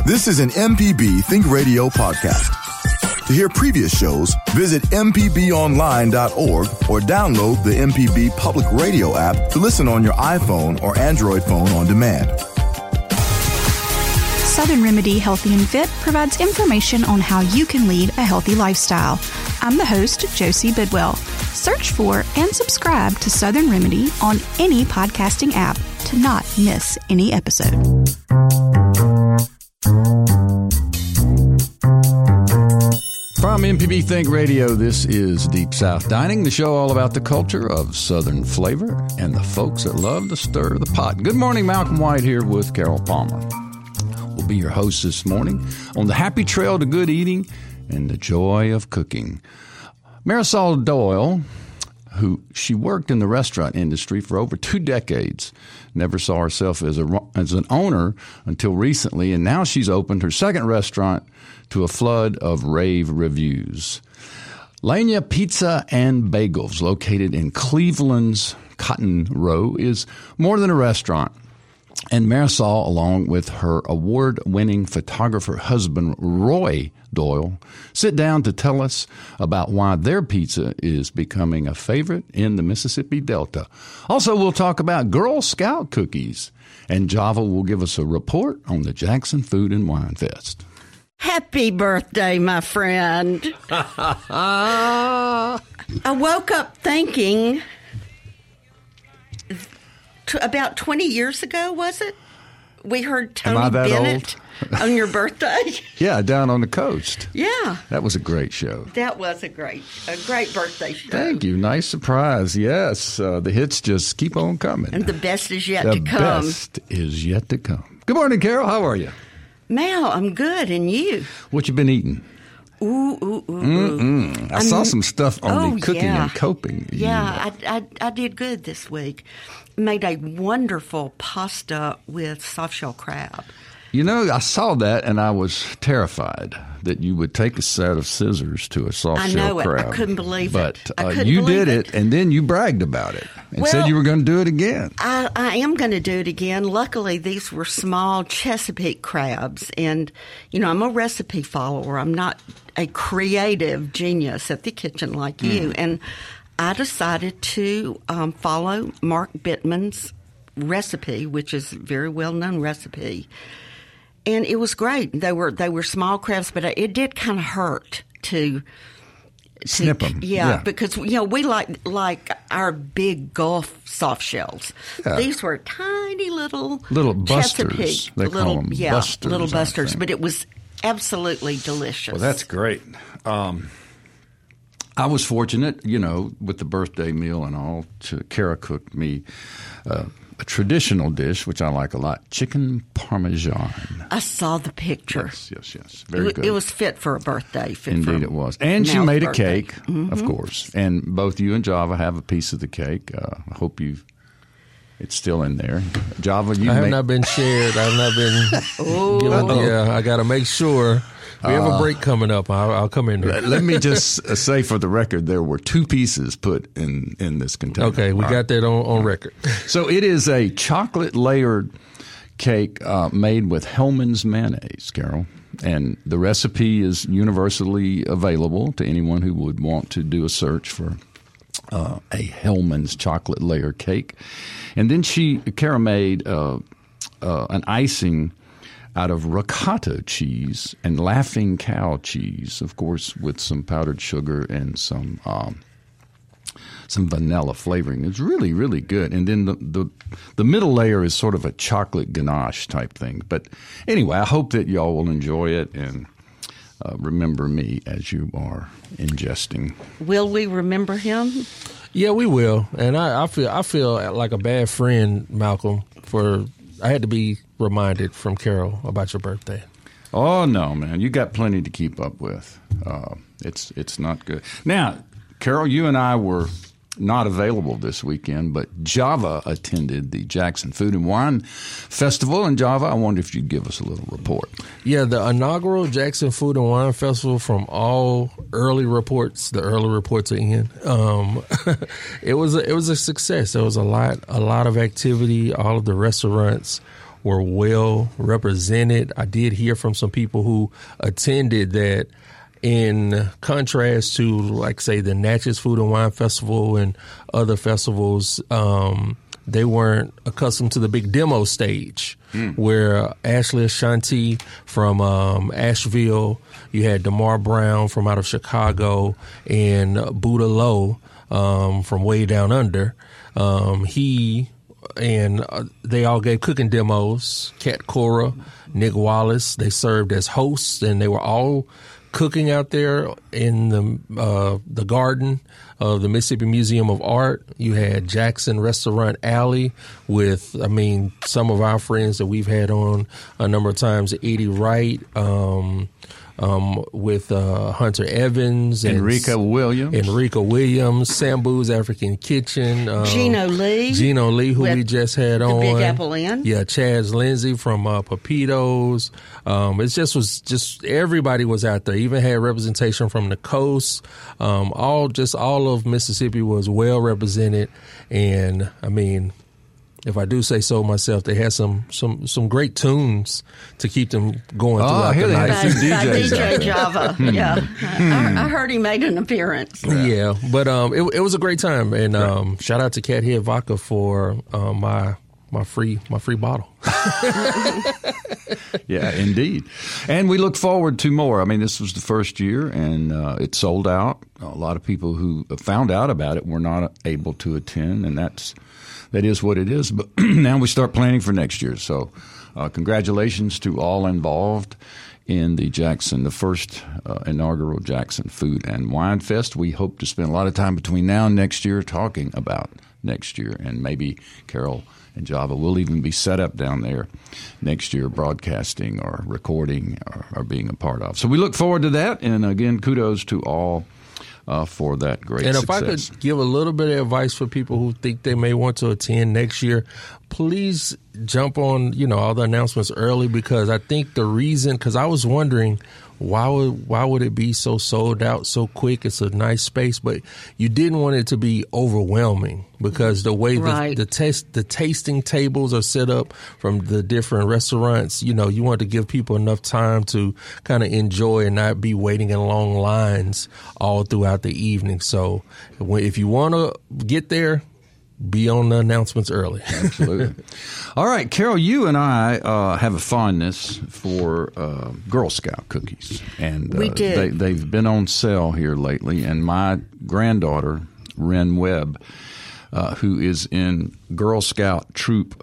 This is an MPB Think Radio podcast. To hear previous shows, visit mpbonline.org or download the MPB Public Radio app to listen on your iPhone or Android phone on demand. Southern Remedy Healthy and Fit provides information on how you can lead a healthy lifestyle. I'm the host, Josie Bidwell. Search for and subscribe to Southern Remedy on any podcasting app to not miss any episode. From MPB Think Radio, this is Deep South Dining, the show all about the culture of Southern flavor and the folks that love to stir the pot. Good morning, Malcolm White here with Carol Palmer. We'll be your host this morning on the happy trail to good eating and the joy of cooking. Marisol Doyle, she worked in the restaurant industry for over 2 decades, never saw herself as an owner until recently, and now she's opened her second restaurant to a flood of rave reviews. Lania Pizza and Bagels, located in Cleveland's Cotton Row, is more than a restaurant. And Marisol, along with her award-winning photographer husband, Roy Doyle, sit down to tell us about why their pizza is becoming a favorite in the Mississippi Delta. Also, we'll talk about Girl Scout cookies, and Java will give us a report on the Jackson Food and Wine Fest. Happy birthday, my friend. I woke up thinking, about 20 years ago, was it? We heard Tony Bennett on your birthday. Yeah, down on the coast. Yeah. That was a great show. That was a great birthday show. Thank you. Nice surprise. Yes. The hits just keep on coming. And the best is yet to come. The best is yet to come. Good morning, Carol. How are you? Mal, I'm good. And you? What you been eating? I saw some stuff on the cooking and coping. Yeah, I did good this week. Made a wonderful pasta with soft shell crab. You know, I saw that and I was terrified that you would take a set of scissors to a soft shell crab. I couldn't believe it. But you did it and then you bragged about it and said you were going to do it again. I am going to do it again. Luckily, these were small Chesapeake crabs. And, you know, I'm a recipe follower. I'm not a creative genius at the kitchen like you. And I decided to follow Mark Bittman's recipe, which is a very well-known recipe. And it was great. They were small crabs, but it did kind of hurt to snip them. Yeah, because we like our big Gulf soft shells. Yeah. These were tiny little busters. They call them busters. Little busters. But it was absolutely delicious. Well, that's great. I was fortunate, with the birthday meal and all. Kara cooked me a traditional dish, which I like a lot, chicken parmesan. I saw the picture. Yes. Very good. It was fit for a birthday. Indeed it was. And she made a cake, of course. And both you and Java have a piece of the cake. I hope it's still in there. Java, I have not been shared. I have not been given. Yeah, I got to make sure. We have a break coming up. I'll come in there. Let me just say for the record, there were 2 pieces put in this container. Okay, we got that on record. So it is a chocolate-layered cake made with Hellmann's mayonnaise, Carol. And the recipe is universally available to anyone who would want to do a search for a Hellmann's chocolate layer cake. And then Kara made an icing out of ricotta cheese and Laughing Cow cheese, of course, with some powdered sugar and some vanilla flavoring. It's really, really good. And then the middle layer is sort of a chocolate ganache type thing. But anyway, I hope that y'all will enjoy it and remember me as you are ingesting. Will we remember him? Yeah, we will. And I feel like a bad friend, Malcolm, I had to be reminded from Carol about your birthday. Oh, no, man. You got plenty to keep up with. It's not good. Now, Carol, you and I were not available this weekend, but Java attended the Jackson Food and Wine Festival. And Java, I wonder if you'd give us a little report. Yeah, the inaugural Jackson Food and Wine Festival, from all early reports, the early reports are in. It was a success. There was a lot of activity. All of the restaurants were well represented. I did hear from some people who attended that in contrast to, like, say, the Natchez Food and Wine Festival and other festivals, they weren't accustomed to the big demo stage where Ashley Ashanti from Asheville, you had DeMar Brown from out of Chicago, and Buddha Lowe from way down under. They all gave cooking demos. Kat Cora, Nick Wallace, they served as hosts, and they were all cooking out there in the garden of the Mississippi Museum of Art. You had Jackson Restaurant Alley with, some of our friends that we've had on a number of times, Eddie Wright, with Hunter Evans, and Enrica Williams, Sambu's African Kitchen, Gino Lee, who we just had on, Big Apple Inn, Chaz Lindsay from Pepitos. It was just everybody was out there. Even had representation from the coast. All of Mississippi was well represented, and if I do say so myself, they had some great tunes to keep them going throughout the night. By DJ Java. Yeah. I heard he made an appearance. Yeah, but it was a great time, and shout out to Cat Head Vodka for my free bottle. Yeah, indeed. And we look forward to more. This was the first year, and it sold out. A lot of people who found out about it were not able to attend, and that is what it is. But now we start planning for next year. So congratulations to all involved in the first inaugural Jackson Food and Wine Fest. We hope to spend a lot of time between now and next year talking about next year, and maybe Carol and Java will even be set up down there next year, broadcasting or recording or being a part of. So we look forward to that. And again, kudos to all for that great success. And if I could give a little bit of advice for people who think they may want to attend next year, please jump on, all the announcements early, because I think because I was wondering, why would it be so sold out so quick? It's a nice space, but you didn't want it to be overwhelming, because the way the tasting tables are set up from the different restaurants, you want to give people enough time to kind of enjoy and not be waiting in long lines all throughout the evening. So if you want to get there, be on the announcements early. Absolutely. All right, Carol, you and I have a fondness for Girl Scout cookies. And we do. They've been on sale here lately, and my granddaughter, Ren Webb, who is in Girl Scout Troop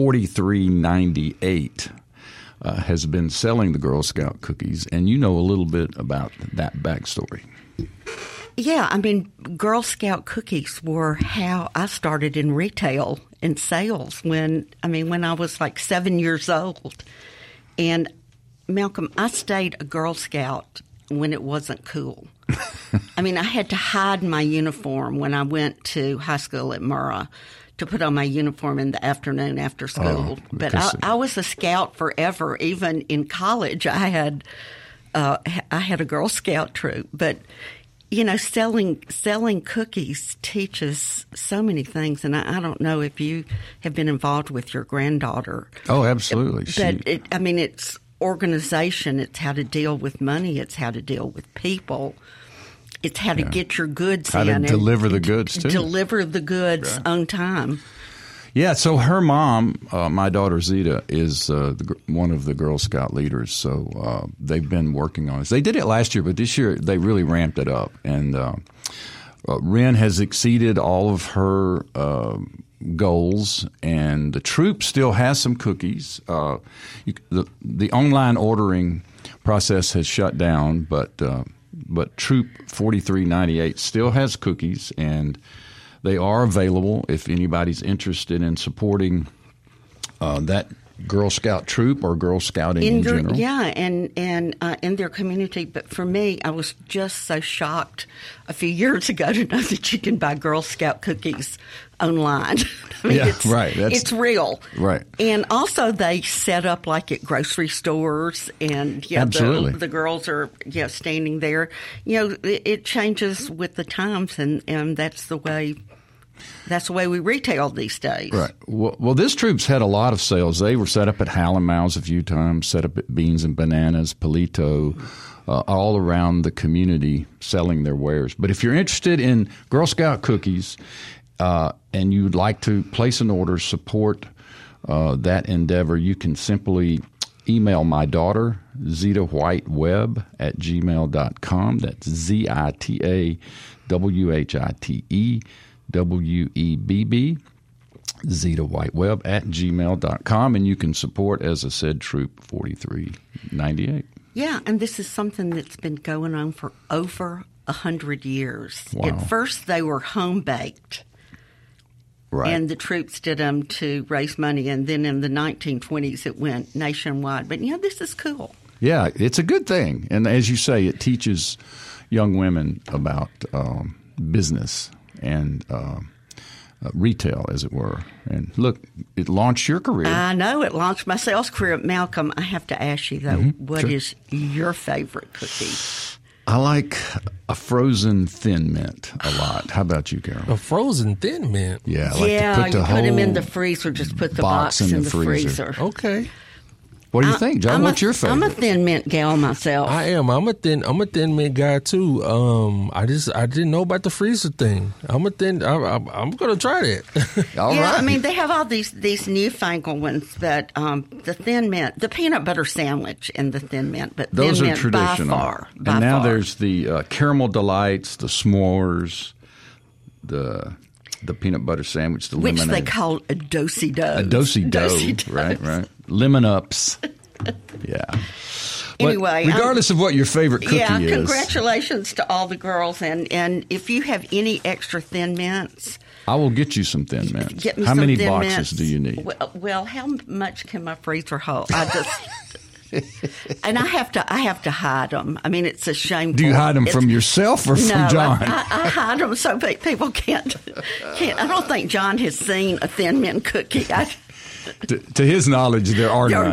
4398, has been selling the Girl Scout cookies, and you know a little bit about that backstory. Yeah, Girl Scout cookies were how I started in retail and sales when I was like 7 years old. And Malcolm, I stayed a Girl Scout when it wasn't cool. I had to hide my uniform when I went to high school at Murrah to put on my uniform in the afternoon after school. But I was a Scout forever. Even in college, I had a Girl Scout troop. But selling cookies teaches so many things, and I don't know if you have been involved with your granddaughter. Oh, absolutely. But it's organization. It's how to deal with money. It's how to deal with people. It's how to get your goods in. How to deliver the goods, too. Deliver the goods on time. Yeah, so her mom, my daughter Zeta, is one of the Girl Scout leaders. So they've been working on it. They did it last year, but this year they really ramped it up. And Ren has exceeded all of her goals, and the troop still has some cookies. The online ordering process has shut down, but Troop 4398 still has cookies, and they are available if anybody's interested in supporting that Girl Scout troop or Girl Scouting in general. Yeah, and in their community. But for me, I was just so shocked a few years ago to know that you can buy Girl Scout cookies online. It's real. Right. And also they set up like at grocery stores, and Absolutely. The girls are standing there. It changes with the times, and that's the way That's the way we retail these days. Right. Well, this troop's had a lot of sales. They were set up at Howlin' Mouse a few times, set up at Beans and Bananas, Palito, all around the community selling their wares. But if you're interested in Girl Scout cookies and you'd like to place an order, support that endeavor, you can simply email my daughter, ZitaWhiteWeb@gmail.com. That's ZitaWhitewebb, ZitaWhiteWeb@gmail.com, and you can support, as I said, Troop 4398. Yeah, and this is something that's been going on for over 100 years. Wow. At first, they were home-baked. Right. And the troops did them to raise money, and then in the 1920s, it went nationwide. But, this is cool. Yeah, it's a good thing. And as you say, it teaches young women about business and retail, as it were. And look, it launched your career. I know it launched my sales career. Malcolm, I have to ask you, though, what is your favorite cookie? I like a frozen Thin Mint a lot. How about you, Carol? A frozen Thin Mint? Yeah, I like to put the you whole put them in the freezer. Just put the box in the freezer. Okay. What do you think, John? What's your favorite? I'm a Thin Mint gal myself. I am. I'm a Thin Mint guy too. I didn't know about the freezer thing. I'm gonna try that. All right. I mean, they have all these newfangled ones, but the Thin Mint, the peanut butter sandwich and the Thin Mint, but those Thin are Mint traditional. by And now far. there's the caramel delights, the s'mores, the peanut butter sandwich, the which lemonade. they call a do-si-do. A do-si-do, right. Lemon ups. Yeah. Anyway, regardless of what your favorite cookie is. Congratulations to all the girls, and if you have any extra Thin Mints, I will get you some Thin Mints. get me How some many Thin boxes Mints. do you need? Well, how much can my freezer hold? And I have to hide them. I mean, it's a shame. Do you hide them from yourself or from John? I hide them so people can't. I don't think John has seen a Thin Mint cookie. To his knowledge, there are none.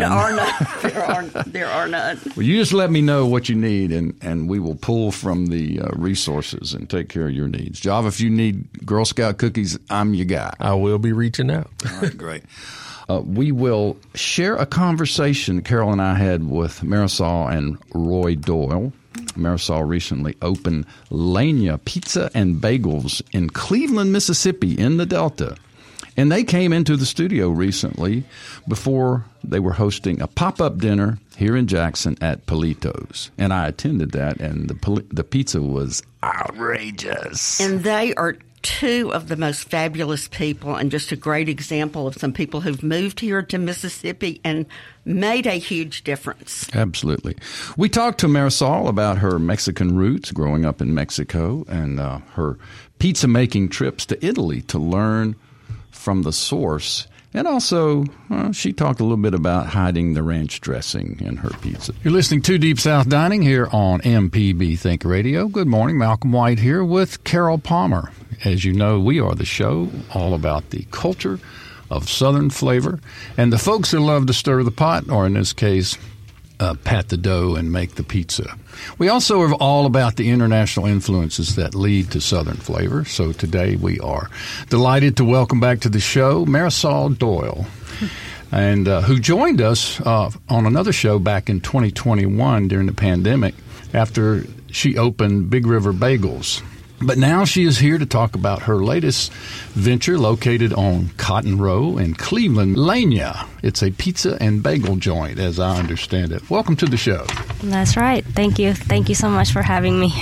There are none. Well, you just let me know what you need, and we will pull from the resources and take care of your needs. Java, if you need Girl Scout cookies, I'm your guy. I will be reaching out. All right, great. We will share a conversation Carol and I had with Marisol and Roy Doyle. Marisol recently opened Lania Pizza and Bagels in Cleveland, Mississippi, in the Delta. And they came into the studio recently before they were hosting a pop-up dinner here in Jackson at Palito's. And I attended that, and the pizza was outrageous. And they are two of the most fabulous people, and just a great example of some people who've moved here to Mississippi and made a huge difference. Absolutely. We talked to Marisol about her Mexican roots, growing up in Mexico, and her pizza-making trips to Italy to learn from the source. And also, she talked a little bit about hiding the ranch dressing in her pizza. You're listening to Deep South Dining here on MPB Think Radio. Good morning. Malcolm White here with Carol Palmer. As you know, we are the show all about the culture of Southern flavor. And the folks who love to stir the pot, or in this case, pat the dough and make the pizza. We also are all about the international influences that lead to Southern flavor. So today we are delighted to welcome back to the show Marisol Doyle, and who joined us on another show back in 2021 during the pandemic after she opened Big River Bagels. But now she is here to talk about her latest venture located on Cotton Row in Cleveland, Lania. It's a pizza and bagel joint, as I understand it. Welcome to the show. That's right. Thank you. Thank you so much for having me.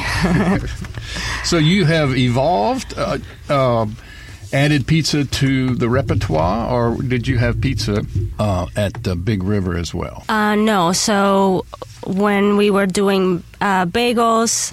So you have evolved, added pizza to the repertoire, or did you have pizza at Big River as well? No. So when we were doing bagels,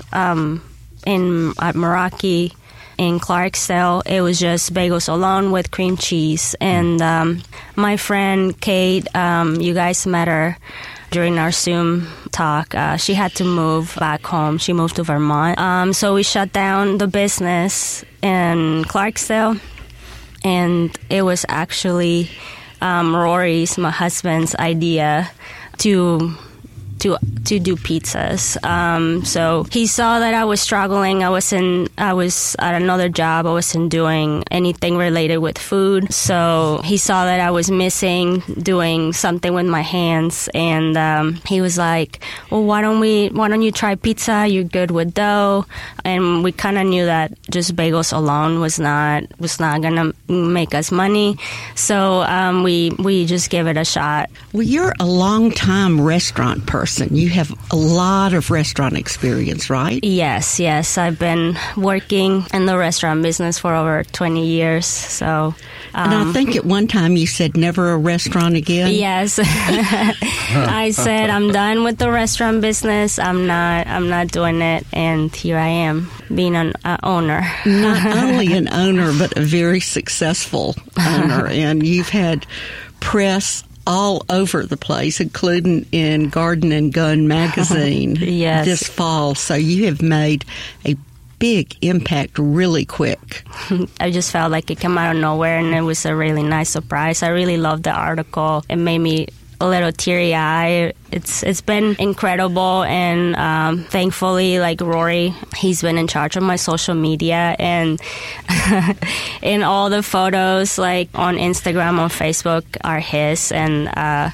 at Meraki in Clarksdale, it was just bagels alone with cream cheese. And my friend Kate, you guys met her during our Zoom talk. She had to move back home. She moved to Vermont. So we shut down the business in Clarksdale. And it was actually Rory's, my husband's, idea to to do pizzas. So he saw that I was struggling. I was at another job. I wasn't doing anything related with food. So he saw that I was missing doing something with my hands, and he was like, well, why don't you try pizza? You're good with dough. And we kind of knew that just bagels alone was not gonna make us money. So we just gave it a shot. Well, you're a long-time restaurant person. You have a lot of restaurant experience, right? Yes. I've been working in the restaurant business for over 20 years. So, and I think at one time you said never a restaurant again. Yes, I said I'm done with the restaurant business. I'm not doing it, and here I am, being an owner. Not only an owner, but a very successful owner, and you've had press all over the place, including in Garden and Gun magazine yes. this fall. So you have made a big impact really quick. I just felt like it came out of nowhere, and it was a really nice surprise. I really loved the article. It made me a little teary-eyed. It's been incredible, and thankfully, like Rory, he's been in charge of my social media, and in all the photos, like on Instagram, on Facebook, are his, and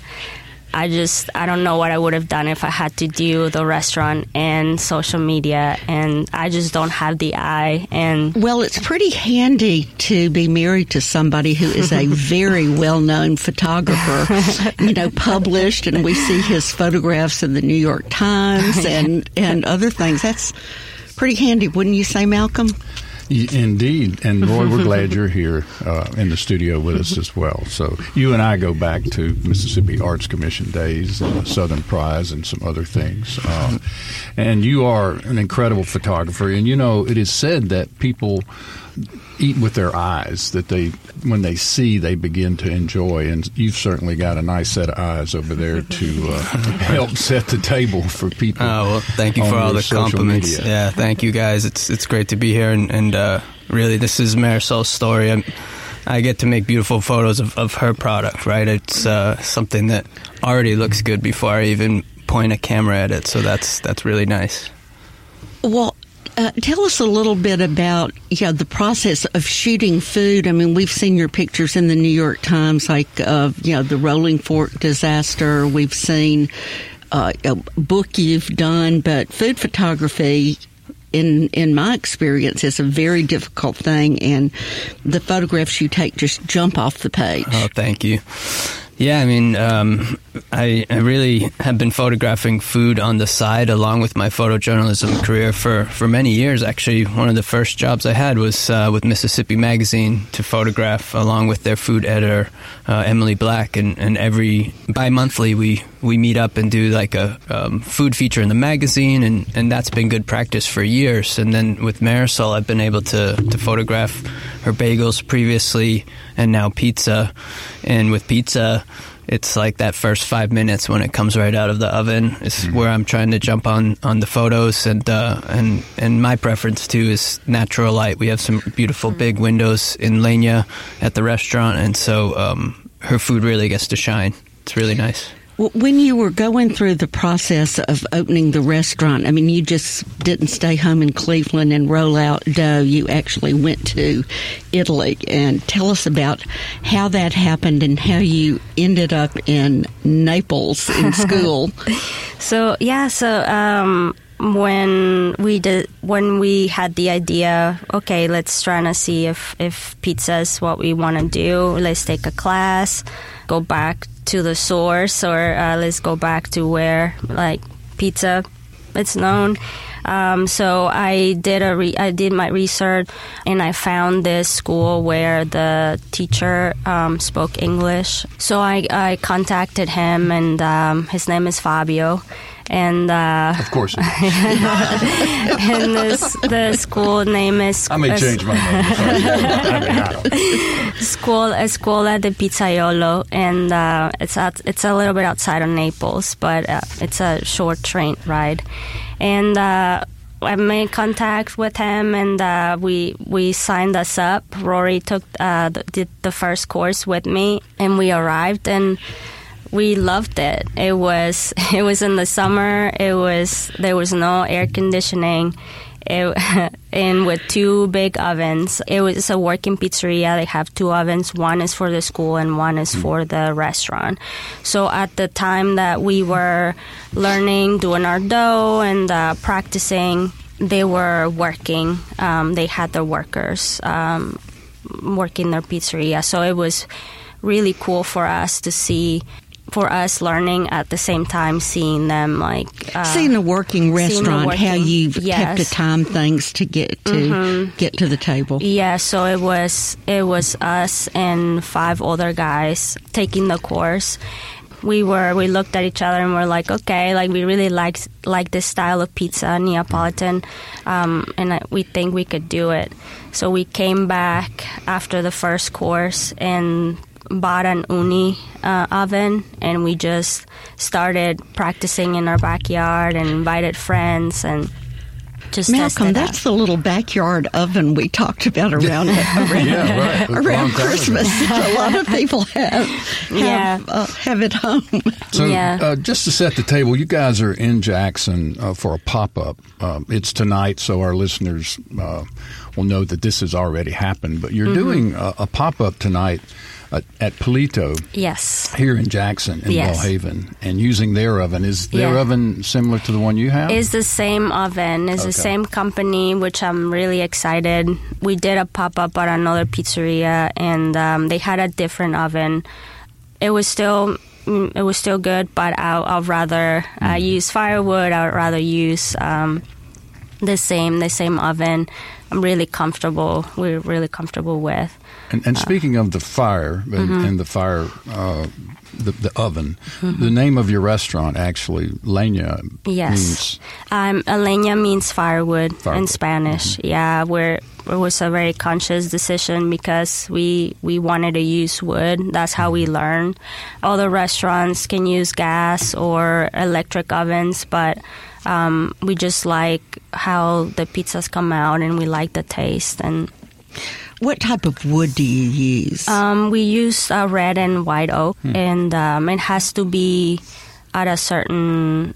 I don't know what I would have done if I had to do the restaurant and social media, and I just don't have the eye. And well, it's pretty handy to be married to somebody who is a very well-known photographer, published, and we see his photographs in the New York Times and other things. That's pretty handy, wouldn't you say, Malcolm? Indeed. And Roy, we're glad you're here in the studio with us as well. So you and I go back to Mississippi Arts Commission days, Southern Prize, and some other things. And you are an incredible photographer. And, it is said that people eat with their eyes, that when they see, they begin to enjoy. And you've certainly got a nice set of eyes over there to help set the table for people. Oh, well, thank you for all the compliments. Media. Yeah, thank you guys. It's great to be here. And really, this is Marisol's story. I get to make beautiful photos of her product, right? It's something that already looks good before I even point a camera at it. So that's really nice. Well, tell us a little bit about the process of shooting food. I mean, we've seen your pictures in the New York Times, like the Rolling Fork disaster. We've seen a book you've done, but food photography, in my experience, is a very difficult thing, and the photographs you take just jump off the page. Oh, thank you. Yeah, I mean, I really have been photographing food on the side along with my photojournalism career for many years, actually. One of the first jobs I had was with Mississippi Magazine to photograph along with their food editor, Emily Black. And every bi-monthly we meet up and do like a food feature in the magazine, and that's been good practice for years. And then with Marisol, I've been able to photograph her bagels previously and now pizza. And with pizza, it's like that first 5 minutes when it comes right out of the oven is where I'm trying to jump on the photos, and my preference too is natural light. We have some beautiful big windows in Lenya at the restaurant, and so her food really gets to shine. It's really nice. When you were going through the process of opening the restaurant, I mean, you just didn't stay home in Cleveland and roll out dough. You actually went to Italy. And tell us about how that happened and how you ended up in Naples in school. When we had the idea, okay, let's try to see if pizza is what we want to do. Let's take a class, go back to the source, or let's go back to where like pizza it's known. So I did my research, and I found this school where the teacher spoke English. So I contacted him, and his name is Fabio. And of course, and the school name is. I may change my name. Scuola di Pizzaiolo, and it's a little bit outside of Naples, but it's a short train ride. And I made contact with him, and we signed us up. Rory did the first course with me, and we arrived, and we loved it. It was in the summer. There was no air conditioning. And with 2 big ovens. It was a working pizzeria. They have 2 ovens. One is for the school and one is for the restaurant. So at the time that we were learning, doing our dough and practicing, they were working. They had their workers working their pizzeria. So it was really cool for us to see, for us learning at the same time, seeing them seeing a working restaurant, how you've yes. kept to time things to get to the table. Yeah, so it was us and 5 other guys taking the course. We looked at each other and we're like, okay, we really like this style of pizza, Neapolitan, and we think we could do it. So we came back after the first course and bought an uni oven, and we just started practicing in our backyard and invited friends and just Malcolm, that's the little backyard oven we talked about around Christmas. A lot of people have at home. So just to set the table, you guys are in Jackson for a pop-up. It's tonight, so our listeners will know that this has already happened. But you're doing a pop-up tonight at Polito, yes, here in Jackson, in Belhaven, and using their oven. Is their oven similar to the one you have? It's the same oven. It's the same company, which I'm really excited. We did a pop-up at another pizzeria, and they had a different oven. It was still good, but I'd rather use firewood. I would rather use the same oven. I'm really comfortable. We're really comfortable with. And speaking of the fire and the fire, the oven, the name of your restaurant actually, Leña, means... Leña means firewood in Spanish. Yeah, it was a very conscious decision because we wanted to use wood. That's how we learned. Other restaurants can use gas or electric ovens, but we just like how the pizzas come out, and we like the taste. And what type of wood do you use? We use red and white oak, and it has to be at a certain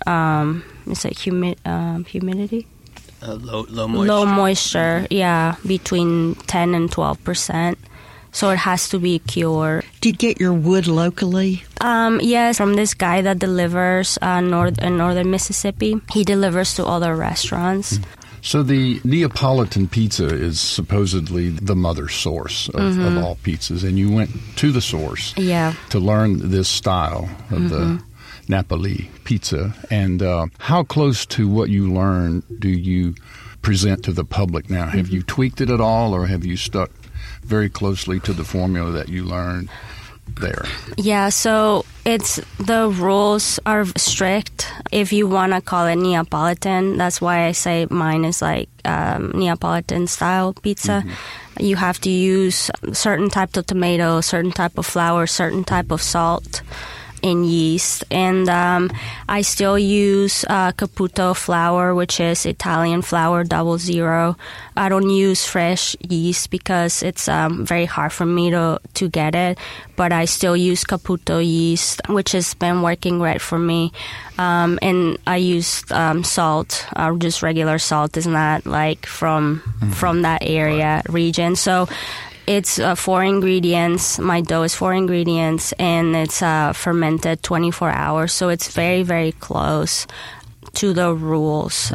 humidity. Low moisture. Low moisture, yeah, between 10 and 12%. So it has to be cured. Do you get your wood locally? Yes, from this guy that delivers in northern Mississippi. He delivers to other restaurants. So the Neapolitan pizza is supposedly the mother source of all pizzas, and you went to the source to learn this style of the Napoli pizza. And how close to what you learned do you present to the public now? Have you tweaked it at all, or have you stuck very closely to the formula that you learned there? Yeah, so the rules are strict. If you want to call it Neapolitan, that's why I say mine is Neapolitan style pizza. You have to use certain type of tomato, certain type of flour, certain type of salt and yeast. And I still use Caputo flour, which is Italian flour 00. I don't use fresh yeast because it's very hard for me to get it, but I still use Caputo yeast, which has been working great for me. And I use salt, just regular salt. Is not from that area region. So it's 4 ingredients. My dough is 4 ingredients, and it's fermented 24 hours. So it's very, very close to the rules.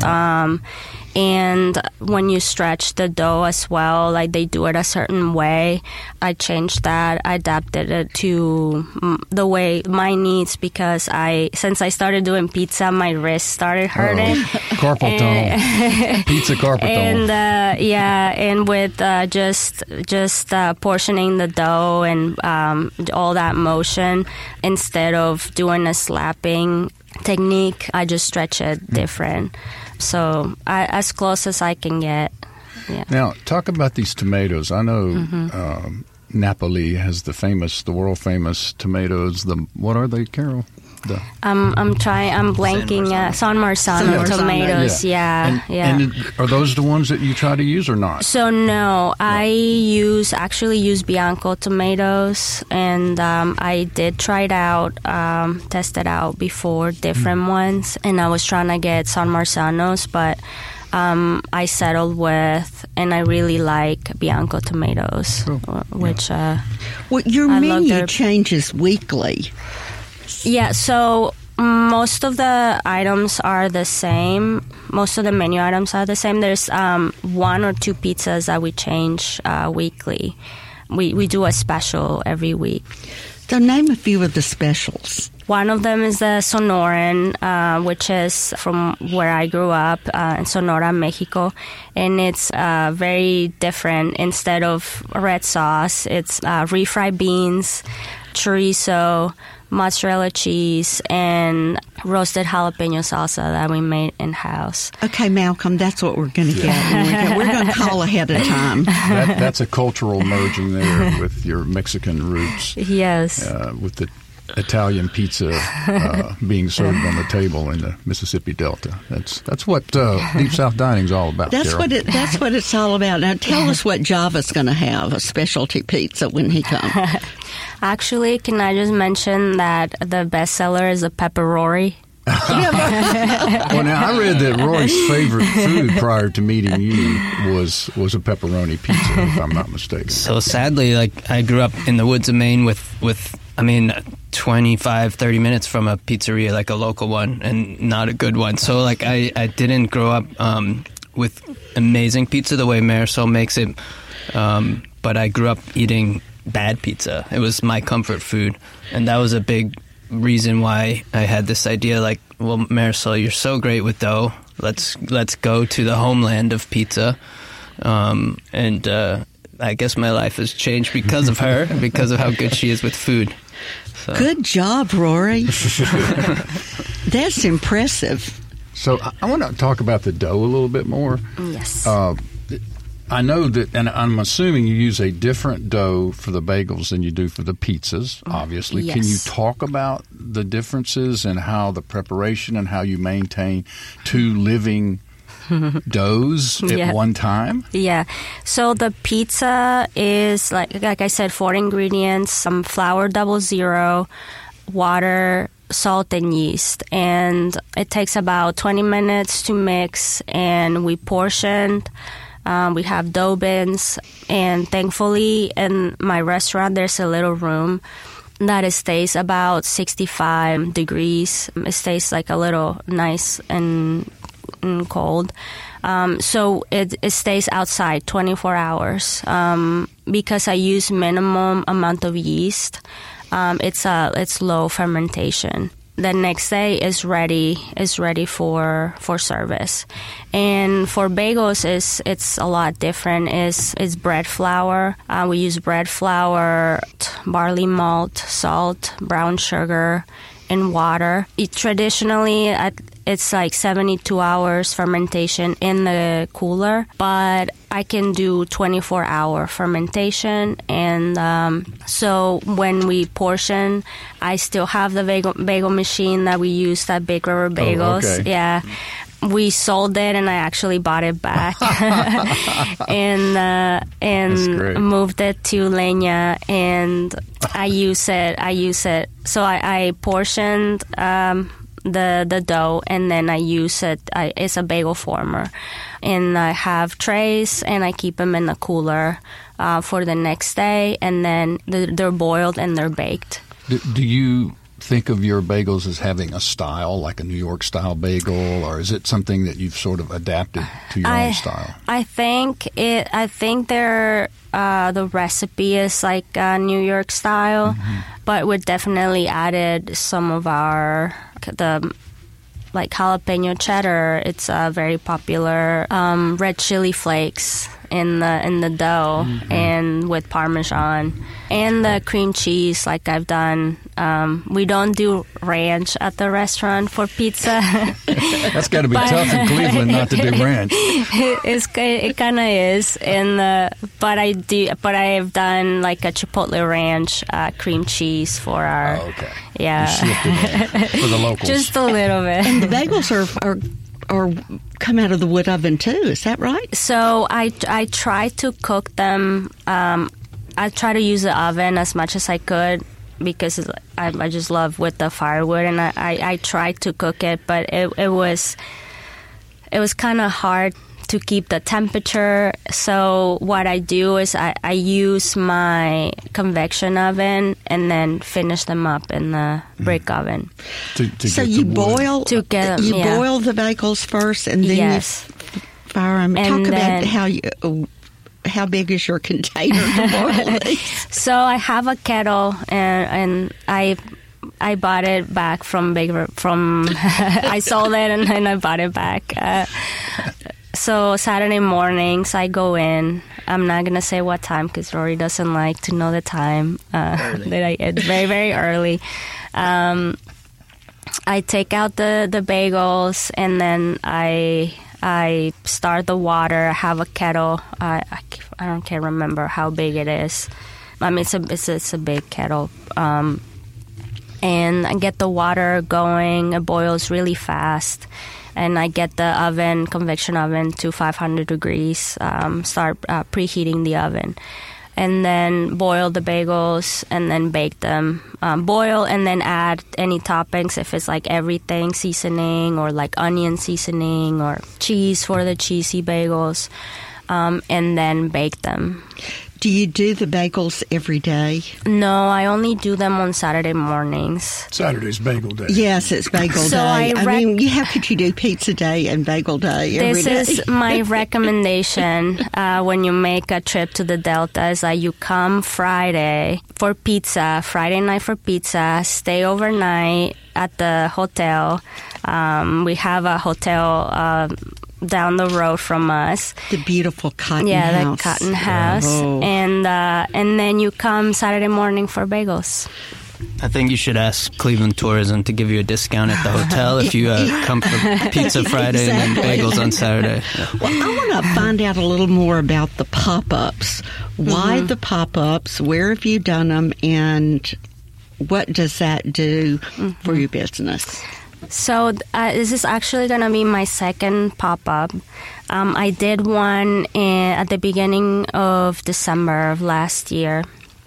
And when you stretch the dough as well, they do it a certain way. I changed that. I adapted it to the way my needs because since I started doing pizza, my wrist started hurting. Carpal tunnel. Pizza carpal tunnel. And and with just portioning the dough and all that motion, instead of doing a slapping technique, I just stretch it different. So as close as I can get. Yeah. Now, talk about these tomatoes. I know Napoli has the world famous tomatoes. What are they, Carol? I'm blanking. San Marzano tomatoes. Yeah. And are those the ones that you try to use or not? So no, I actually use Bianco tomatoes, and I did try it out, test it out before different ones, and I was trying to get San Marzanos, but I settled with, and I really like Bianco tomatoes, which your menu changes weekly. Yeah, so most of the items are the same. Most of the menu items are the same. There's 1 or 2 pizzas that we change weekly. We do a special every week. So name a few of the specials. One of them is the Sonoran, which is from where I grew up in Sonora, Mexico. And it's very different. Instead of red sauce, it's refried beans, chorizo, mozzarella cheese, and roasted jalapeno salsa that we made in-house. Okay, Malcolm, that's what we're going to get. We're going to call ahead of time. That's a cultural merging there with your Mexican roots. Yes. With the Italian pizza being served on the table in the Mississippi Delta. That's what Deep South Dining is all about. That's Carol. That's what it's all about. Now tell us what Java's going to have, a specialty pizza when he comes. Actually, can I just mention that the bestseller is a pepperoni? Well, now I read that Roy's favorite food prior to meeting you was a pepperoni pizza, if I'm not mistaken. So sadly, like I grew up in the woods of Maine with 25, 30 minutes from a pizzeria, like a local one, and not a good one. So like I didn't grow up with amazing pizza the way Marisol makes it, but I grew up eating bad pizza. It was my comfort food, and that was a big reason why I had this idea, like, well, Marisol, you're so great with dough. Let's go to the homeland of pizza. And I guess my life has changed because of her, because of how good she is with food. So. Good job, Rory. That's impressive. So I want to talk about the dough a little bit more. Yes. I know that, and I'm assuming you use a different dough for the bagels than you do for the pizzas, obviously. Yes. Can you talk about the differences and how the preparation and how you maintain 2 living doughs at one time? Yeah. So the pizza is, like I said, 4 ingredients, some flour 00, water, salt, and yeast. And it takes about 20 minutes to mix, and we portioned. We have dough bins, and thankfully in my restaurant there's a little room that it stays about 65 degrees. It stays like a little nice and cold. So it stays outside 24 hours. Because I use minimum amount of yeast, it's low fermentation. The next day is ready for service. And for bagels, it's a lot different. It's bread flour. We use bread flour, barley malt, salt, brown sugar, and water. Traditionally, it's like 72 hours fermentation in the cooler, but I can do 24-hour fermentation. And so when we portion, I still have the bagel machine that we used at Big River Bagels. Oh, okay. Yeah. We sold it, and I actually bought it back and moved it to Leña, and I use it. So I portioned the dough, and then I use it. It's a bagel former, and I have trays, and I keep them in the cooler for the next day, and then they're boiled and they're baked. Do you think of your bagels as having a style, like a New York style bagel, or is it something that you've sort of adapted to your own style? I think they're the recipe is like New York style, but we definitely added some of the jalapeno cheddar. It's very popular. Red chili flakes in the dough, and with Parmesan, and the cream cheese. Like I've done We don't do ranch at the restaurant for pizza. That's got to be tough in Cleveland not to do ranch. It kind of is, but I do. But I have done like a Chipotle ranch cream cheese for our. Oh, okay. Yeah. You slipped it in for the locals. Just a little bit. And the bagels are come out of the wood oven too. Is that right? So I try to cook them. I try to use the oven as much as I could because I just love with the firewood, and I tried to cook it, but it was kind of hard to keep the temperature. So what I do is I use my convection oven and then finish them up in the brick oven. So you boil to get them, boil the bagels first, and then you fire them. And talk about how big is your container to boil these? So I have a kettle, and I bought it back from I sold it and I bought it back. So Saturday mornings I go in. I'm not going to say what time because Rory doesn't like to know the time. It's very, very early. I take out the bagels, and then I start the water. I have a kettle. I can't remember how big it is. I mean, it's a big kettle. And I get the water going. It boils really fast. And I get the convection oven to 500 degrees, start preheating the oven. And then boil the bagels and then bake them. Boil and then add any toppings if it's like everything seasoning or like onion seasoning or cheese for the cheesy bagels. And then bake them. Do you do the bagels every day? No, I only do them on Saturday mornings. Saturday's bagel day. Yes, it's bagel day. I mean, how could you do pizza day and bagel day every day? This is my recommendation when you make a trip to the Delta is that you come Friday night for pizza, stay overnight at the hotel. We have a hotel down the road from us. The beautiful Cotton House. The Cotton House. Oh. And then you come Saturday morning for bagels. I think you should ask Cleveland Tourism to give you a discount at the hotel if you come for Pizza Friday and then bagels on Saturday. Well, I want to find out a little more about the pop-ups. Why the pop-ups? Where have you done them? And what does that do for your business? So this is actually going to be my second pop-up. I did one at the beginning of December of last year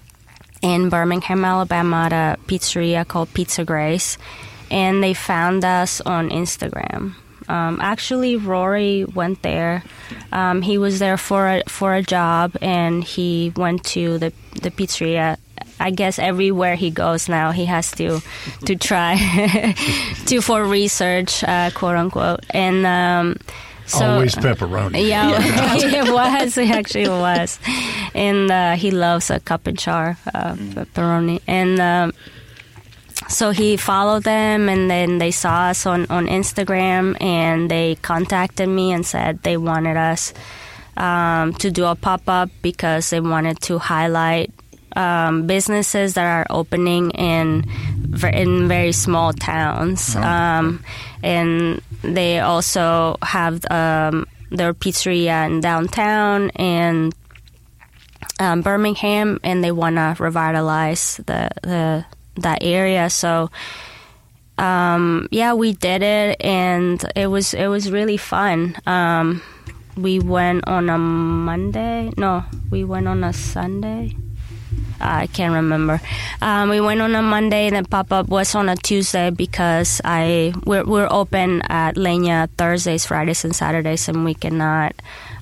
in Birmingham, Alabama, at a pizzeria called Pizza Grace. And they found us on Instagram. Actually, Rory went there. He was there for a job, and he went to the pizzeria. I guess everywhere he goes now, he has to try for research, quote unquote. And so always pepperoni. Yeah, it was. It actually was. And he loves a cup and char pepperoni. And so he followed them, and then they saw us on Instagram, and they contacted me and said they wanted us to do a pop-up because they wanted to highlight businesses that are opening in very small towns. And they also have their pizzeria in downtown and Birmingham, and they want to revitalize that area. So we did it, and it was really fun. We went on a Monday. No, we went on a Sunday. I can't remember. We went on a Monday, and the pop-up was on a Tuesday because we're open at Leña Thursdays, Fridays, and Saturdays, and we cannot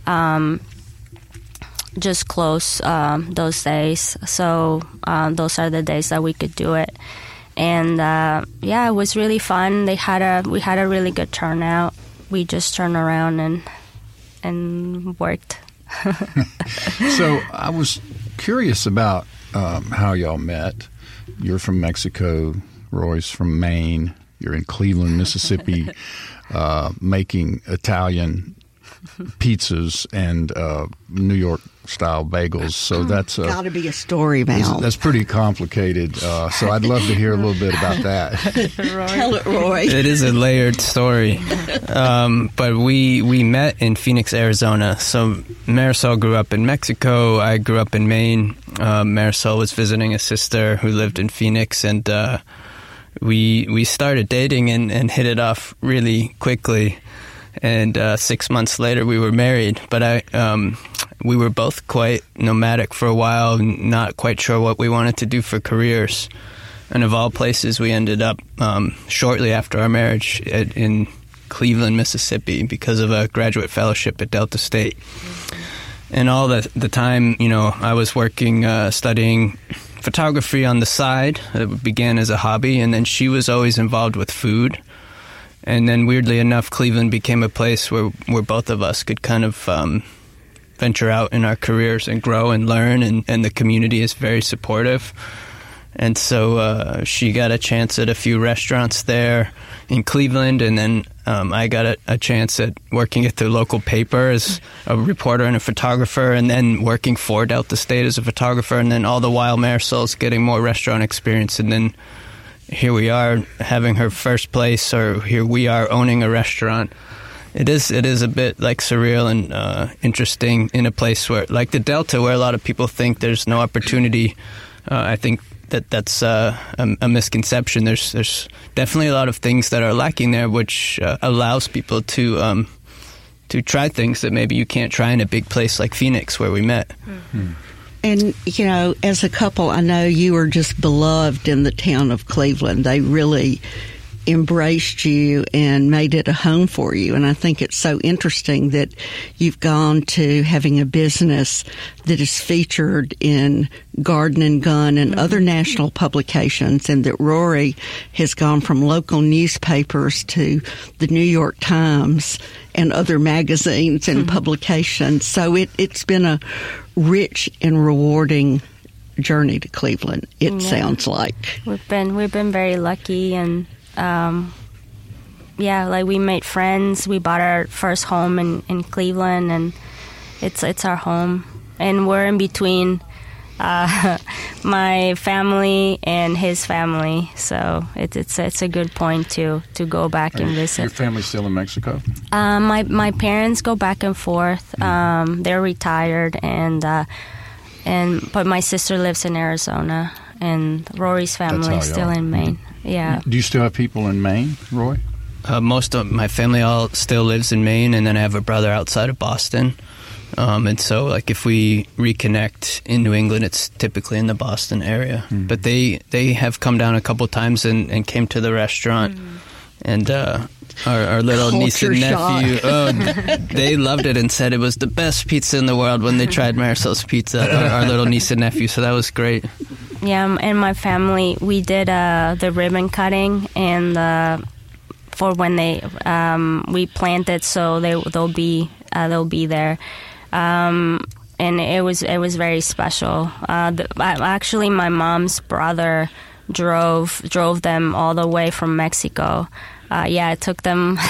just close those days. So those are the days that we could do it. And it was really fun. We had a really good turnout. We just turned around and worked. So I was curious about how y'all met. You're from Mexico. Roy's from Maine. You're in Cleveland, Mississippi, making Italian pizzas and New York style bagels. So that's got to be a story, Mal. That's pretty complicated. So I'd love to hear a little bit about that. Tell it, Roy. It is a layered story. But we met in Phoenix, Arizona. So Marisol grew up in Mexico. I grew up in Maine. Marisol was visiting a sister who lived in Phoenix, and we started dating and hit it off really quickly. And 6 months later, we were married. But we were both quite nomadic for a while, not quite sure what we wanted to do for careers. And of all places, we ended up shortly after our marriage in Cleveland, Mississippi, because of a graduate fellowship at Delta State. And all the time, I was working, studying photography on the side. It began as a hobby, and then she was always involved with food. And then, weirdly enough, Cleveland became a place where both of us could kind of venture out in our careers and grow and learn, and the community is very supportive. And so she got a chance at a few restaurants there in Cleveland, and then I got a chance at working at the local paper as a reporter and a photographer, and then working for Delta State as a photographer, and then all the while Marisol's getting more restaurant experience, and then here we are having her first place, or here we are owning a restaurant. It is a bit like surreal and interesting in a place where, like the Delta, where a lot of people think there's no opportunity. I think that's a misconception. There's definitely a lot of things that are lacking there, which allows people to try things that maybe you can't try in a big place like Phoenix, where we met. Mm-hmm. And, as a couple, I know you are just beloved in the town of Cleveland. They really embraced you and made it a home for you. And I think it's so interesting that you've gone to having a business that is featured in Garden and Gun and other national publications, and that Rory has gone from local newspapers to the New York Times and other magazines and publications. So it's been a rich and rewarding journey to Cleveland, it sounds like. We've been very lucky, and we made friends. We bought our first home in Cleveland, and it's our home. And we're in between my family and his family, so it's a good point to go back and visit. Your family's still in Mexico? My parents go back and forth. They're retired, but my sister lives in Arizona, and Rory's family is still in Maine. Yeah. Do you still have people in Maine, Roy? Most of my family all still lives in Maine, and then I have a brother outside of Boston. And so, like, if we reconnect in New England, it's typically in the Boston area. But they have come down a couple times and came to the restaurant. And our little niece and nephew, they loved it and said it was the best pizza in the world when they tried Marisol's pizza, our little niece and nephew. So that was great. Yeah, and my family, we did the ribbon cutting, and for when we planned it, so they'll be there. And it was very special. Actually, my mom's brother drove them all the way from Mexico. It took them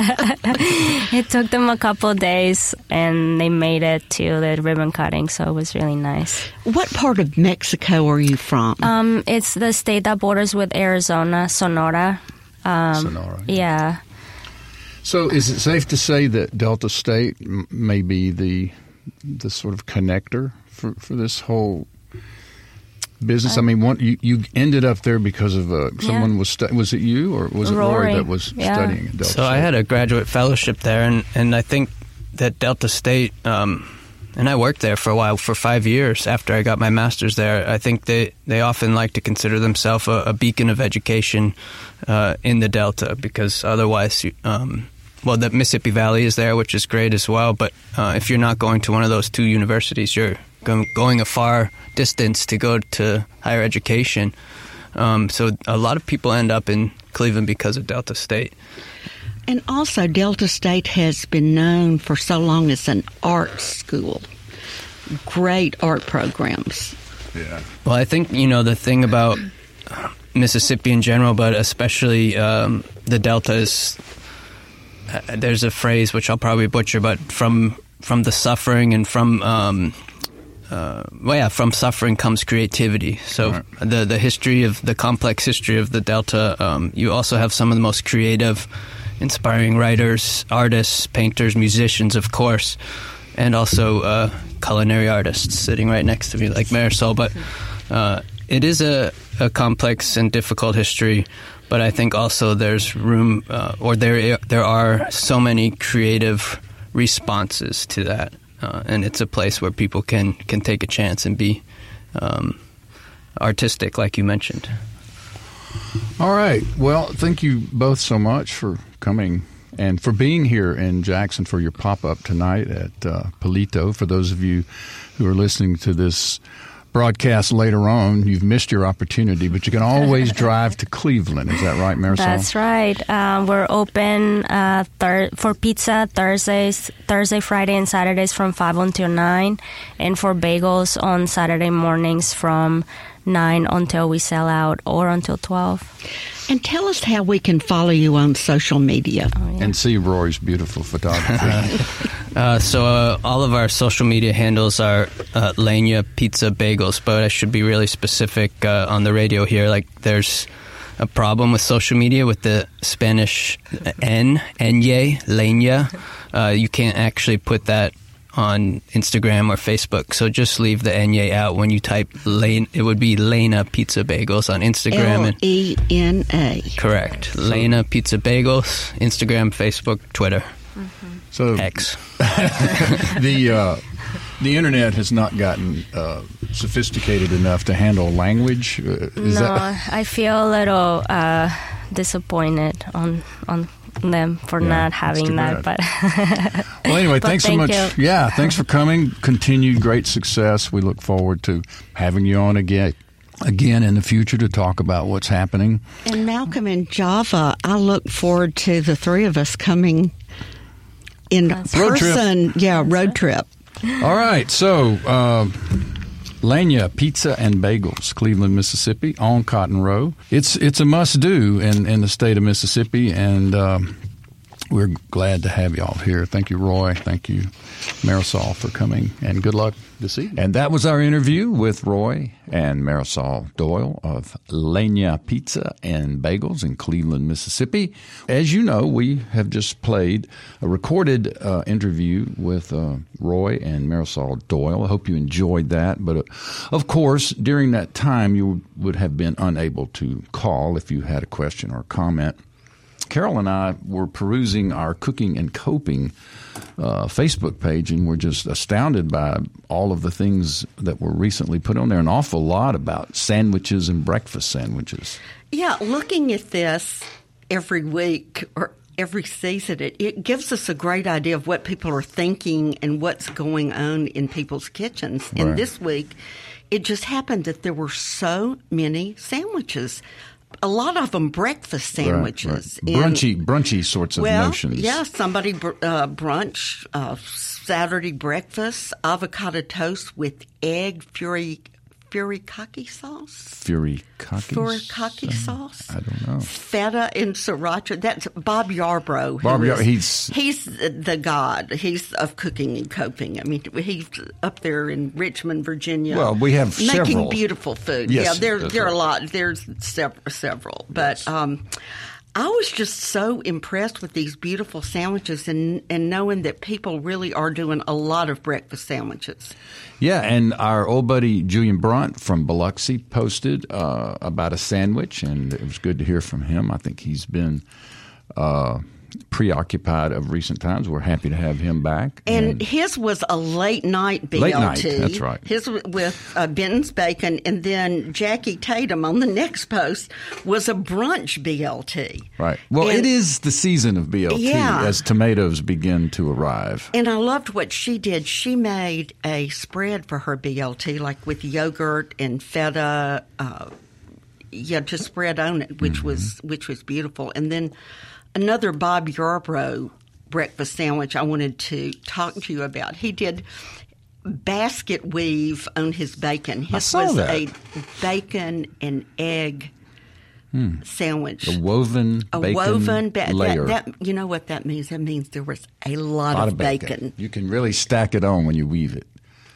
a couple of days, and they made it to the ribbon cutting, so it was really nice. What part of Mexico are you from? It's the state that borders with Arizona, Sonora. Sonora. Yeah. So is it safe to say that Delta State may be the sort of connector for this whole business? I mean, you ended up there because of someone was it you, or was it Rory that was studying at Delta State? So I had a graduate fellowship there, and I think that Delta State, and I worked there for a while, for 5 years after I got my master's there. I think they often like to consider themselves a beacon of education in the Delta, because otherwise, the Mississippi Valley is there, which is great as well, but if you're not going to one of those two universities, you're going a far distance to go to higher education. So a lot of people end up in Cleveland because of Delta State. And also, Delta State has been known for so long as an art school. Great art programs. Yeah. Well, I think, the thing about Mississippi in general, but especially the Delta, is there's a phrase which I'll probably butcher, but from the suffering and from suffering comes creativity. So right. the history of the complex history of the Delta, you also have some of the most creative, inspiring writers, artists, painters, musicians, of course, and also culinary artists sitting right next to me, like Marisol. But it is a complex and difficult history. But I think also there's room, or there are so many creative responses to that, and it's a place where people can take a chance and be artistic, like you mentioned. All right. Well, thank you both so much for coming and for being here in Jackson for your pop-up tonight at Palito. For those of you who are listening to this broadcast later on, you've missed your opportunity, but you can always drive to Cleveland. Is that right, Marisol? That's right. We're open for pizza Thursday, Friday, and Saturdays from 5 until 9, and for bagels on Saturday mornings from 9 until we sell out, or until 12. And tell us how we can follow you on social media. Oh, yeah. And see Roy's beautiful photography. So all of our social media handles are Lenya Pizza Bagels, but I should be really specific on the radio here. Like, there's a problem with social media with the Spanish Enye, Lenya. You can't actually put that on Instagram or Facebook, so just leave the Enye out. When you type Lane, it would be Lena Pizza Bagels on Instagram. Lena. Correct. Lena Pizza Bagels, Instagram, Facebook, Twitter, So X. The internet has not gotten sophisticated enough to handle language. I feel a little disappointed on them for not having that. But well, anyway, thanks so much. You. Yeah, thanks for coming. Continued great success. We look forward to having you on again in the future to talk about what's happening. And Malcolm in Java, I look forward to the three of us coming in person. Road trip. All right, so Lenya Pizza and Bagels, Cleveland, Mississippi, on Cotton Row. It's a must-do in the state of Mississippi, and we're glad to have y'all here. Thank you, Roy. Thank you, Marisol, for coming, and good luck this evening. And that was our interview with Roy and Marisol Doyle of Lenya Pizza and Bagels in Cleveland, Mississippi. As you know, we have just played a recorded interview with Roy and Marisol Doyle. I hope you enjoyed that. But, of course, during that time, you would have been unable to call if you had a question or a comment. Carol and I were perusing our Cooking and Coping Facebook page, and we're just astounded by all of the things that were recently put on there. An awful lot about sandwiches and breakfast sandwiches. Yeah, looking at this every week or every season, it gives us a great idea of what people are thinking and what's going on in people's kitchens. Right. And this week, it just happened that there were so many sandwiches. A lot of them breakfast sandwiches. Right. Brunchy sorts of notions. Yeah, somebody brunch, Saturday breakfast, avocado toast with egg furikake sauce. Furikake sauce? I don't know. Feta and sriracha. That's Bob Yarbrough. He's the god. He's of cooking and coping. I mean, he's up there in Richmond, Virginia. Well, we have making several. beautiful food. Yes, yeah, there are a lot. There's several. But I was just so impressed with these beautiful sandwiches and knowing that people really are doing a lot of breakfast sandwiches. Yeah, and our old buddy Julian Brunt from Biloxi posted about a sandwich, and it was good to hear from him. I think he's been preoccupied of recent times. We're happy to have him back. And his was a late night BLT. Late night, that's right. His with Benton's Bacon, and then Jackie Tatum on the next post was a brunch BLT. Right. Well, it is the season of BLT as tomatoes begin to arrive. And I loved what she did. She made a spread for her BLT, like with yogurt and feta, to spread on it, which was beautiful. And then another Bob Yarbrough breakfast sandwich I wanted to talk to you about. He did basket weave on his bacon. His was a bacon and egg sandwich. A woven layer. That you know what that means? That means there was a lot of bacon. You can really stack it on when you weave it.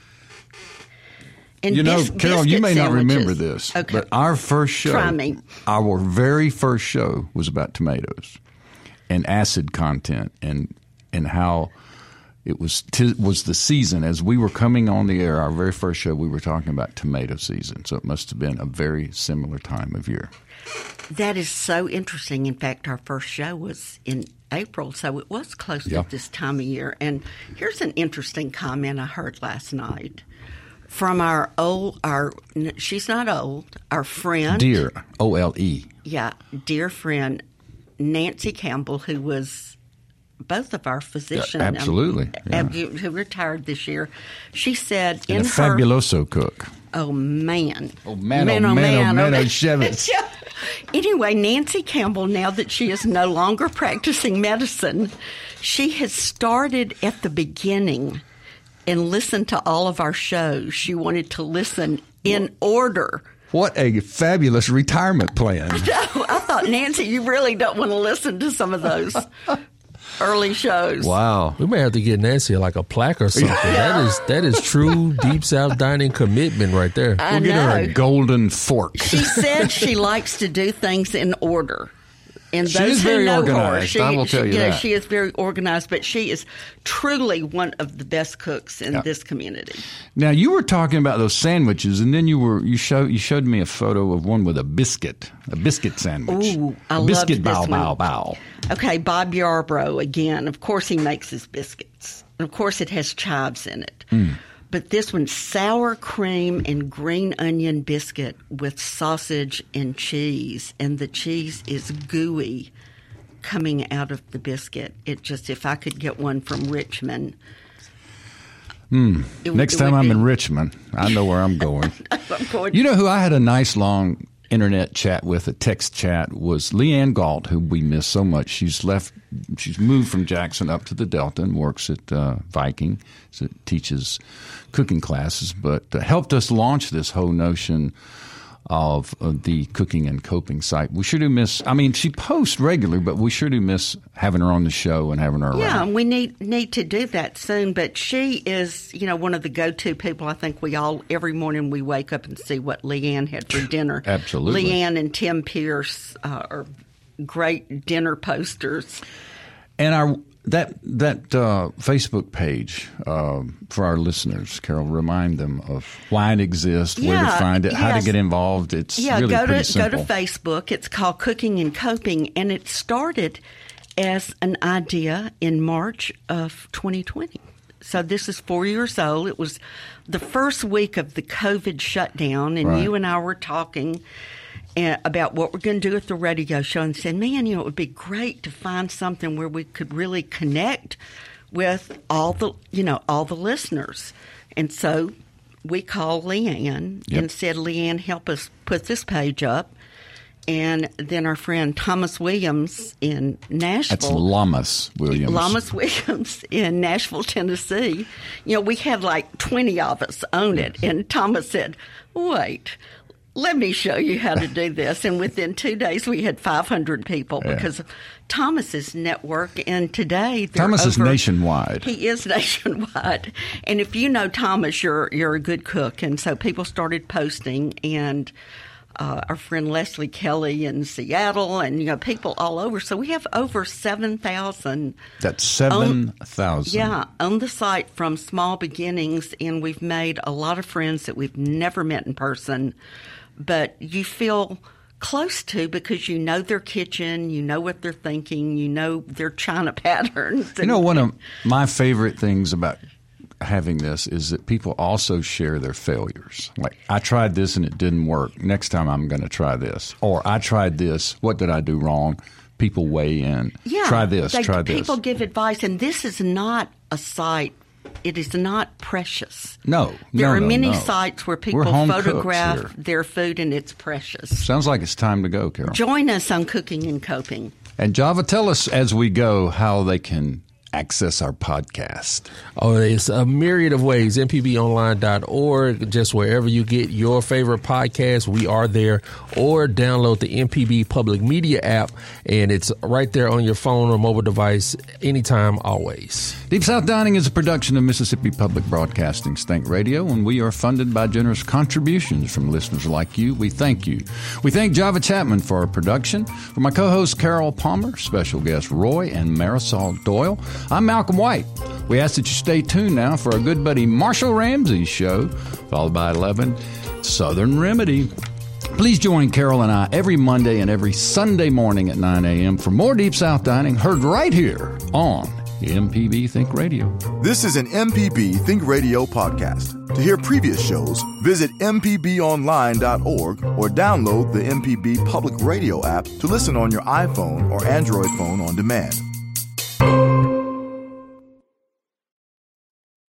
And Carol, you may not remember sandwiches. this, Okay. but our first show, Try me. our very first show was about tomatoes and acid content and how it was the season. As we were coming on the air, our very first show, we were talking about tomato season. So it must have been a very similar time of year. That is so interesting. In fact, our first show was in April, so it was close to this time of year. And here's an interesting comment I heard last night from she's not old, our friend. Dear, O-L-E. Yeah, dear friend, Nancy Campbell, who was both of our physicians. Absolutely. Who retired this year. She said And a fabuloso cook. Oh, man. Oh, man, Chevitz. Anyway, Nancy Campbell, now that she is no longer practicing medicine, she has started at the beginning and listened to all of our shows. She wanted to listen in order. What a fabulous retirement plan. No, I thought, Nancy, you really don't want to listen to some of those early shows. Wow. We may have to get Nancy like a plaque or something. That is true Deep South dining commitment right there. I We'll get her a golden fork. She said she likes to do things in order. And She those is who very know organized, her, I will tell you that. She is very organized, but she is truly one of the best cooks in this community. Now, you were talking about those sandwiches, and then you showed me a photo of one with a biscuit sandwich. Ooh, I a loved biscuit this one. bow. Okay, Bob Yarbrough, again, of course he makes his biscuits. And of course it has chives in it. But this one's sour cream and green onion biscuit with sausage and cheese. And the cheese is gooey coming out of the biscuit. If I could get one from Richmond. Next time I'm in Richmond, I know where I'm going. I'm going. You know who I had a nice long internet chat with, a text chat, was Leanne Galt, who we miss so much. She's moved from Jackson up to the Delta and works at Viking, so teaches cooking classes, but helped us launch this whole notion of the cooking and coping site. We sure do miss, she posts regularly, but we sure do miss having her on the show and having her around. Yeah, we need to do that soon, but she is, one of the go-to people. I think every morning we wake up and see what Leanne had for dinner. Absolutely. Leanne and Tim Pierce are great dinner posters. And that Facebook page for our listeners, Carol, remind them of why it exists, where to find it, how to get involved. It's really pretty simple. Go to Facebook. It's called Cooking and Coping, and it started as an idea in March of 2020. So this is 4 years old. It was the first week of the COVID shutdown, and you and I were talking about what we're going to do at the radio show, and said, man, it would be great to find something where we could really connect with all the listeners. And so we called Leanne and said, Leanne, help us put this page up. And then our friend Thomas Williams in Nashville. That's Lamas Williams. Lamas Williams in Nashville, Tennessee. We had like 20 of us on it. And Thomas said, wait, let me show you how to do this. And within 2 days, we had 500 people because of Thomas's network. And today, Thomas is nationwide. He is nationwide. And if you know Thomas, you're a good cook. And so people started posting, and our friend Leslie Kelly in Seattle, and people all over. So we have over 7,000. That's 7,000. On the site from small beginnings, and we've made a lot of friends that we've never met in person, but you feel close to because you know their kitchen, you know what they're thinking, you know their china patterns. One of my favorite things about having this is that people also share their failures. Like, I tried this and it didn't work. Next time I'm going to try this. Or I tried this. What did I do wrong? People weigh in. Yeah, try this. People give advice, and this is not a site. It is not precious. There are many sites where people photograph their food, and it's precious. Sounds like it's time to go, Carol. Join us on Cooking and Coping. And Java, tell us as we go how they can access our podcast? Oh, it's a myriad of ways. MPBOnline.org, just wherever you get your favorite podcast, we are there. Or download the MPB Public Media app, and it's right there on your phone or mobile device anytime, always. Deep South Dining is a production of Mississippi Public Broadcasting's Think Radio, and we are funded by generous contributions from listeners like you. We thank you. We thank Java Chapman for our production. For my co-host Carol Palmer, special guests Roy and Marisol Doyle, I'm Malcolm White. We ask that you stay tuned now for our good buddy Marshall Ramsey's show, followed by 11, Southern Remedy. Please join Carol and I every Monday and every Sunday morning at 9 a.m. for more Deep South Dining, heard right here on MPB Think Radio. This is an MPB Think Radio podcast. To hear previous shows, visit mpbonline.org or download the MPB Public Radio app to listen on your iPhone or Android phone on demand.